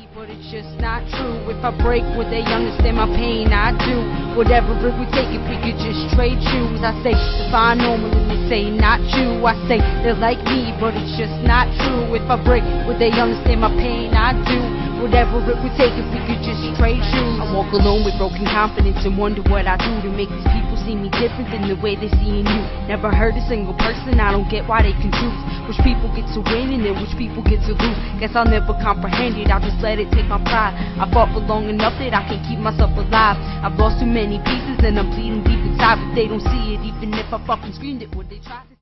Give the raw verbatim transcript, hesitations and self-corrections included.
But it's just not true. If I break, would they understand my pain? I do. Whatever it would take if we could just trade shoes. I say, define normal and they say not you. I say, they're like me, but it's just not true. If I break, would they understand my pain? I do. Whatever it would take if we could just trade shoes. I walk alone with broken confidence and wonder what I do to make these people see me different than the way they see you. Never hurt a single person, I don't get why they can choose which people get to win and then which people get to lose. Guess I'll never comprehend it, I'll just let it take my pride. I fought for long enough that I can keep myself alive. I've lost too many pieces and I'm bleeding deep inside, but they don't see it. Even if I fucking screamed it, would they try to